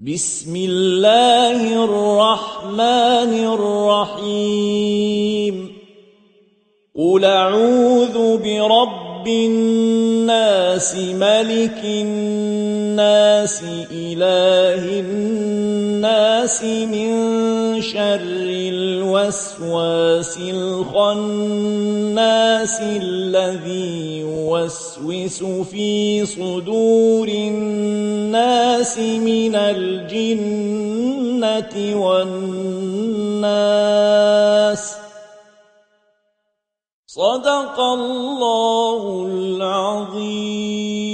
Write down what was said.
بسم الله الرحمن الرحيم قل أعوذ برب الناس ملك الناس إله الناس من شر الوسواس الخناس الذي يوسوس في صدور الناس من الجنة والناس صدق الله العظيم.